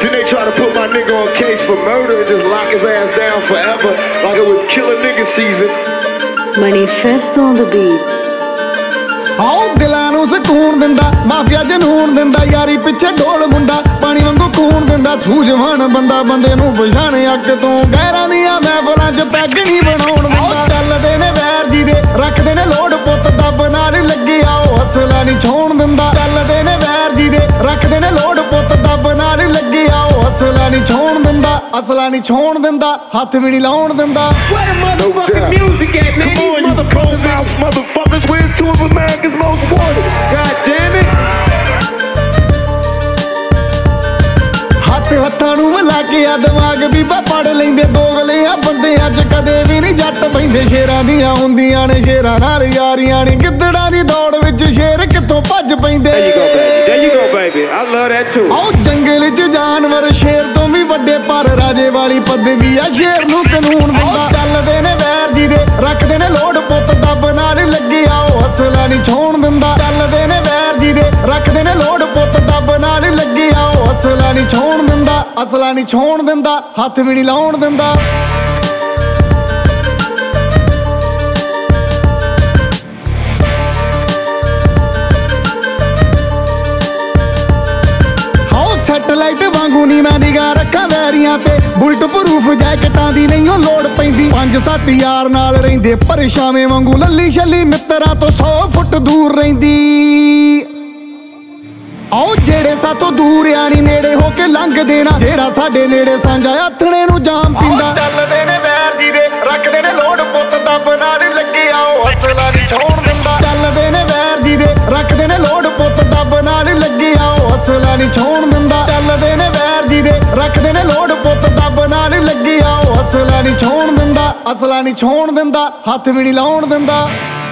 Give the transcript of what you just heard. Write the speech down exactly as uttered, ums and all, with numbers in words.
Then they try to put my nigga on case for murder and just lock his ass down forever like it was killer nigga season. Manifesto on the beat. ਆਓ ਦਿਲਾਂ ਨੂੰ ਸਕੂਨ ਦਿੰਦਾ mafia ਜਨੂਨ ਦਿੰਦਾ ਯਾਰੀ ਪਿੱਛੇ ਢੋਲ ਮੁੰਡਾ ਪਾਣੀ ਵਾਂਗੂ ਖੂਨ ਦਿੰਦਾ ਸੂਝਵਾਨ ਬੰਦਾ ਬੰਦੇ ਨੂੰ ਪਛਾਣ ਅੱਗ ਤੋਂ ਗਹਿਰਾਂ ਦੀਆਂ ਮਹਿਫਲਾਂ 'ਚ ਪੈਗ ਨਹੀਂ ਬਣਾਉਣ ਦਿੰਦਾ ਚੱਲਦੇ ਨੇ ਵੈਰ ਜੀ ਦੇ ਰੱਖਦੇ ਨੇ ਲੋੜ ਪੁੱਤ ਦੱਬ ਨਾਲ ਲੱਗੇ ਆਓ ਹਸਲਾ ਨਹੀਂ ਛੋਣ ਦਿੰਦਾ ਚੱਲਦੇ ਨੇ ਵੈਰ ਜੀ ਦੇ ਰੱਖਦੇ ਨੇ ਲੋੜ ਪੁੱਤ ਦੱਬ ਨਾਲ ਲੱਗੇ ਆਓ ਹਸਲਾ ਨਹੀਂ ਛੋਣ ਦਿੰਦਾ ਅਸਲਾ ਨਹੀਂ ਛੋਣ ਦਿੰਦਾ ਹੱਥ ਵੀ ਨਹੀਂ ਲਾਉਣ ਦਿੰਦਾ No doubt. Music at, man. Come on, you cold mouth motherfuckers. Where's two of America's most wanted? God damn it. ਹੱਥ ਹੱਥਾਂ ਨੂੰ ਮਿਲਾ ਕੇ ਆ ਦਿਮਾਗ ਬੀਬਾ ਪੜ ਲੈਂਦੇ ਦੋਗਲੇ ਆ ਬੰਦੇ ਅੱਜ ਕਦੇ ਵੀ ਨਹੀਂ ਜੱਟ ਪੈਂਦੇ ਸ਼ੇਰਾਂ ਦੀਆਂ ਹੁੰਦੀਆਂ ਨੇ ਸ਼ੇਰਾਂ ਨਾਲ ਯਾਰੀਆਂ ਨਹੀਂ ਗਿੱਦੜਾਂ ਦੀ ਦੌੜ ਵਿੱਚ ਸ਼ੇਰ ਕਿੱਥੋਂ ਭੱਜ ਪੈਂਦੇ There you go, baby. There you go, baby. I love that too. ਆਓ ਜੰਗਲ 'ਚ ਜਾਨਵਰ ਸ਼ੇਰ ਤੋਂ ਵੀ ਵੱਡੇ ਪਰ ਰਾਜੇ ਵਾਲੀ ਪਦਵੀ ਆ ਸ਼ੇਰ ਨੂੰ ਕਾਨੂੰਨ ਦਿੰਦਾ ਚੱਲਦੇ ਨੇ ਵੈਰ ਜੀ ਦੇ ਰੱਖਦੇ ਨੇ ਲੋੜ ਪੁੱਤ ਦੱਬ ਨਾਲ ਲੱਗੇ ਆਓ ਹਸਲਾ ਨਹੀਂ ਛੋਣ ਦਿੰਦਾ ਚੱਲਦੇ ਨੇ ਵੈਰ ਜੀ ਦੇ ਰੱਖਦੇ ਨੇ ਲੋੜ ਪੁੱਤ ਦੱਬ ਨਾਲ ਲੱਗੇ ਆਓ ਹਸਲਾ ਨਹੀਂ ਛੋਣ ਦਿੰਦਾ ਅਸਲਾ ਨਹੀਂ ਛੋਣ ਦਿੰਦਾ ਹੱਥ ਵੀ ਨਹੀਂ ਲਾਉਣ ਦਿੰਦਾ ਸੈਟਲਾਈਟ ਵਾਂਗੂ ਨੀ ਮੈਂ ਨਿਗਾਹ ਰੱਖਾਂ ਵੈਰੀਆਂ ਤੇ ਬੁਲਟ ਪ੍ਰੂਫ ਜੈਕਟਾਂ ਦੀ ਨਹੀਂ ਉਹ ਲੋੜ ਪੈਂਦੀ ਪੰਜ ਸੱਤ ਯਾਰ ਨਾਲ ਰਹਿੰਦੇ ਪਰਛਾਵੇਂ ਵਾਂਗੂ ਲੱਲੀ ਛੱਲੀ ਮਿੱਤਰਾਂ ਤੋਂ ਸੌ ਫੁੱਟ ਦੂਰ ਰਹਿੰਦੀ ਆਓ ਜਿਹੜੇ ਸਾਤੋਂ ਦੂਰ ਆ ਨੀ ਨੇੜੇ ਹੋ ਕੇ ਲੰਘ ਦੇਣਾ ਜਿਹੜਾ ਸਾਡੇ ਨੇੜੇ ਸਾਂਝਾ ਆਥਣੇ ਨੂੰ ਜਾਮ ਪੀਂਦਾ ਚੱਲਦੇ ਨੇ ਵੈਰ ਜੀ ਦੇ ਰੱਖਦੇ ਨੇ ਲੋੜ ਪੁੱਤ ਦੱਬ ਨਾਲ ਲੱਗੇ ਆਓ ਹਸਲਾ ਨਹੀਂ ਛੋਣ ਦਿੰਦਾ ਚੱਲਦੇ ਨੇ ਵੈਰ ਜੀ ਦੇ ਰੱਖਦੇ ਨੇ ਲੋੜ ਪੁੱਤ ਦੱਬ ਨਾਲ ਲੱਗੇ ਆਓ ਹਸਲਾ ਨਹੀਂ ਛੋਣ ਦਿੰਦਾ ਚੱਲਦੇ ਨੇ ਵੈਰ ਜੀ ਦੇ ਰੱਖਦੇ ਨੇ ਲੋੜ ਪੁੱਤ ਦੱਬ ਨਾਲ ਲੱਗੇ ਆਓ ਹਸਲਾ ਨਹੀਂ ਛੋਣ ਦਿੰਦਾ ਅਸਲਾ ਨਹੀਂ ਛੋਣ ਦਿੰਦਾ ਹੱਥ ਵੀ ਨਹੀਂ ਲਾਉਣ ਦਿੰਦਾ